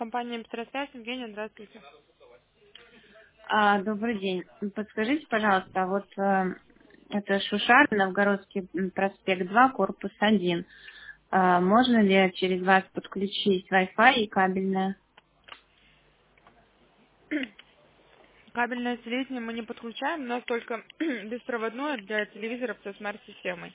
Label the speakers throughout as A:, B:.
A: Компания «Быстросвязь». Евгения, здравствуйте.
B: Добрый день. Подскажите, пожалуйста, это Шушар, Новгородский проспект 2, корпус 1. Можно ли через вас подключить Wi-Fi и кабельное?
A: Кабельное телевидение мы не подключаем, у нас только беспроводное для телевизоров со смарт-системой.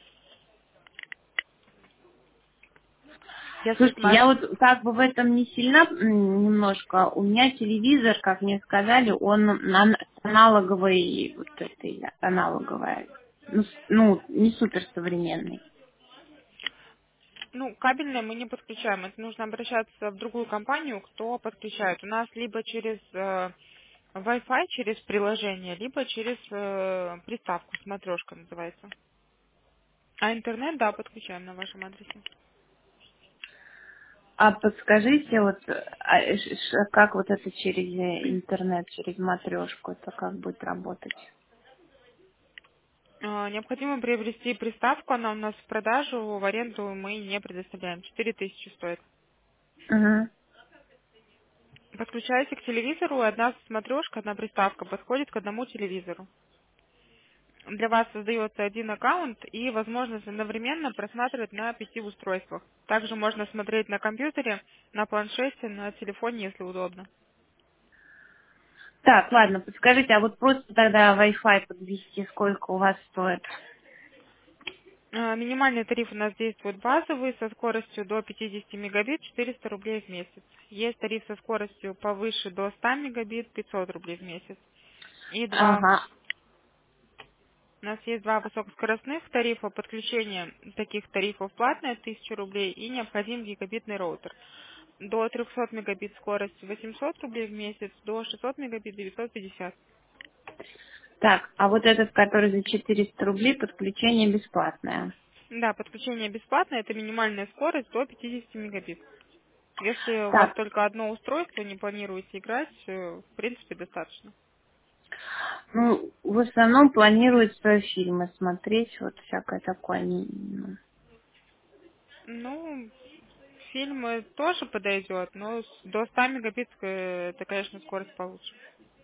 A: Если
B: Слушайте,
A: смарт...
B: я вот как бы в этом не сильна немножко. У меня телевизор, как мне сказали, он аналоговый, вот этой, аналоговая. Не супер современный.
A: Ну, кабельное мы не подключаем. Это нужно обращаться в другую компанию, кто подключает. У нас либо через Wi-Fi, через приложение, либо через приставку, смотрешка называется. А интернет, да, подключаем на вашем адресе.
B: А подскажите, как вот это через интернет, через матрешку, это как будет работать?
A: Необходимо приобрести приставку, она у нас в продажу, в аренду мы не предоставляем. 4000 стоит.
B: Мгм.
A: Подключаете к телевизору, одна смотрешка, одна приставка подходит к одному телевизору. Для вас создается один аккаунт и возможность одновременно просматривать на 5 устройствах. Также можно смотреть на компьютере, на планшете, на телефоне, если удобно.
B: Так, ладно, подскажите, а вот просто тогда Wi-Fi подвести, сколько у вас стоит?
A: Минимальный тариф у нас действует базовый со скоростью до 50 мегабит 400 рублей в месяц. Есть тариф со скоростью повыше до 100 мегабит 500 рублей в месяц. И
B: Ага.
A: у нас есть два высокоскоростных тарифа. Подключение таких тарифов платное 1000 рублей и необходим гигабитный роутер. До 300 мегабит скорость 800 рублей в месяц, до 600 мегабит 950.
B: Так, а вот этот, который за 400 рублей, подключение бесплатное.
A: Да, подключение бесплатное, это минимальная скорость до 50 мегабит. Если у вас
B: Так,
A: только одно устройство, не планируете играть, в принципе, достаточно.
B: ну, в основном планируется фильмы смотреть, вот всякое такое.
A: Ну, фильмы тоже подойдет, но до 100 мегабит это, конечно, скорость получше.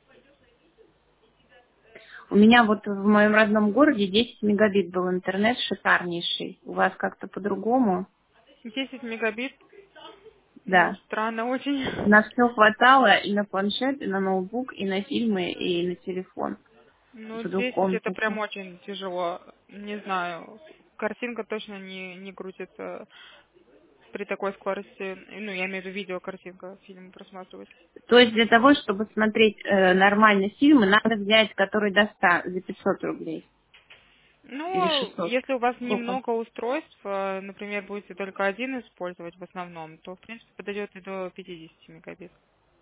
B: У меня вот в моем родном городе 10 мегабит был интернет шикарнейший. У вас как-то по-другому?
A: 10 мегабит, ну,
B: Да.
A: странно очень.
B: На все хватало и на планшет, и на ноутбук, и на фильмы, и на телефон
A: Ну,
B: в
A: 10 это
B: двухкомнатной.
A: прям очень тяжело. Не знаю, картинка точно не крутится при такой скорости. Ну, я имею в виду видеокартинка, фильм просматривать.
B: То есть для того, чтобы смотреть нормально фильмы, надо взять, который до 100 за 500 рублей или
A: Ну,
B: 600.
A: если у вас
B: Сколько?
A: немного устройств, например, будете только один использовать в основном, то, в принципе, подойдет и до 50 мегабит.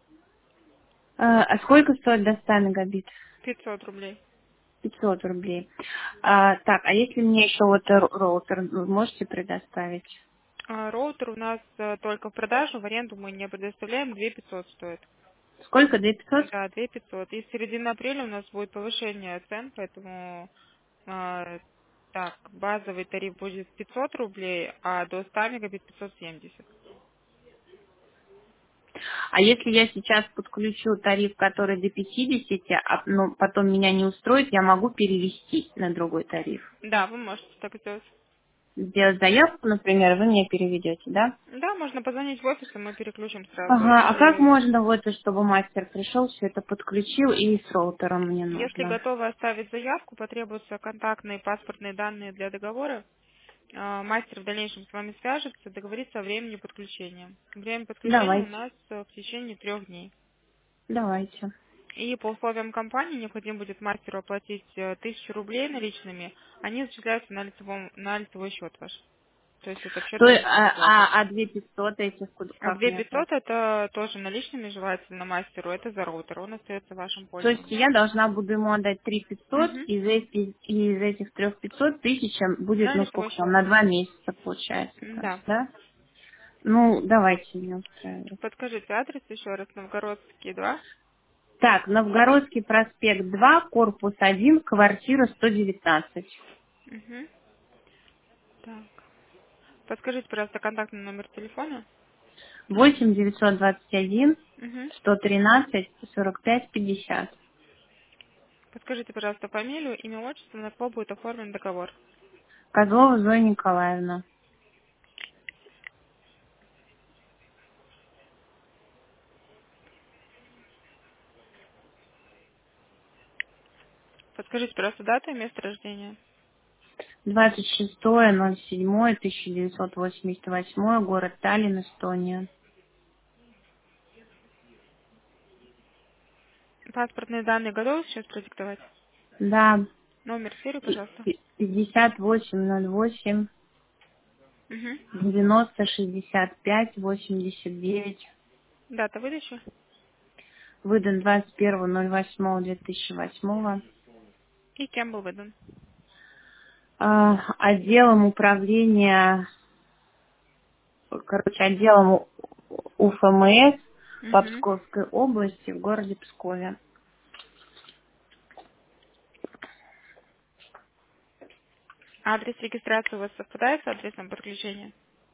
B: А сколько стоит до 100 мегабит?
A: 500 рублей.
B: 500 рублей. Так, а если мне еще роутер вы можете предоставить?
A: Роутер у нас только в продажу, в аренду мы не предоставляем, 2500 стоит.
B: Сколько? 2500?
A: Да, 2500. И с середины апреля у нас будет повышение цен, поэтому так, базовый тариф будет 500 рублей, а до 100 мегабит 570.
B: А если я сейчас подключу тариф, который до 50, но потом меня не устроит, я могу перевести на другой тариф?
A: Да, вы можете так сделать.
B: Сделать заявку, например, вы мне переведете, да?
A: Да, можно позвонить в офис, и мы переключим сразу.
B: Ага, а как
A: Если,
B: можно вот, чтобы мастер пришел, все это подключил и с роутером мне
A: если
B: нужно?
A: готовы оставить заявку, потребуются контактные паспортные данные для договора. Мастер в дальнейшем с вами свяжется, договорится о времени подключения. Время подключения у
B: Давайте,
A: нас в течение 3 дней.
B: давайте.
A: И по условиям компании необходимо будет мастеру оплатить 1000 рублей наличными. Они зачисляются на лицевой счет ваш. То есть это в счет
B: То, есть,
A: абонентской платы.
B: 2500 этих
A: А
B: как мне
A: 2500
B: оплатить?
A: это тоже наличными желательно мастеру. Это за роутер. Он остается в вашем
B: То есть
A: пользовании.
B: я должна буду ему отдать 3500,
A: Угу.
B: из этих 3500 тысяча будет,
A: На
B: ну
A: лицевой
B: сколько там,
A: счет.
B: на 2 месяца получается, то есть,
A: Да.
B: да? Ну, давайте меня устраивать.
A: Подскажите адрес еще раз. Новгородский 2.
B: Так, Новгородский проспект 2, корпус 1, квартира 119.
A: Угу. Так. Подскажите, пожалуйста, контактный номер телефона.
B: 8 921
A: Угу.
B: 113 45 50.
A: Подскажите, пожалуйста, фамилию, имя, отчество, на кого будет оформлен договор.
B: Козлова Зоя Николаевна.
A: Подскажите, пожалуйста, дату и место рождения.
B: 26.07.1988, город Таллин, Эстония.
A: Паспортные данные готовы сейчас продиктовать?
B: Да,
A: Номер, серию, пожалуйста.
B: 5808
A: Угу.
B: 90 65 89.
A: Дата выдачи.
B: Выдан 21.08.2008.
A: И кем был выдан.
B: Отделом управления, отделом УФМС по
A: Угу.
B: Псковской области в городе Пскове.
A: Адрес регистрации у вас совпадает с адресом подключения?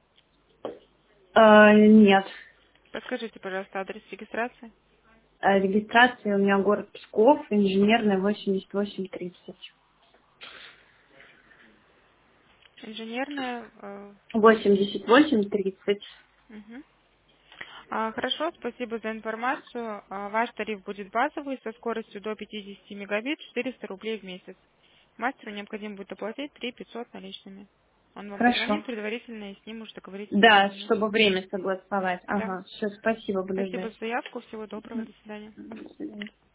B: Нет.
A: Подскажите, пожалуйста, адрес регистрации.
B: Регистрация у меня город Псков, инженерная 8830.
A: Инженерная.
B: 8830.
A: Мгм. Хорошо, спасибо за информацию. Ваш тариф будет базовый со скоростью до 50 мегабит, 400 рублей в месяц. Мастеру необходимо будет оплатить 3 500 наличными. Он вам
B: Хорошо.
A: позвонит предварительно и с ним уже договоритесь о
B: Да,
A: времени.
B: чтобы время согласовать.
A: Да.
B: Ага, все, спасибо, буду
A: Спасибо
B: ждать.
A: за заявку. Всего доброго. До свидания.
B: До свидания.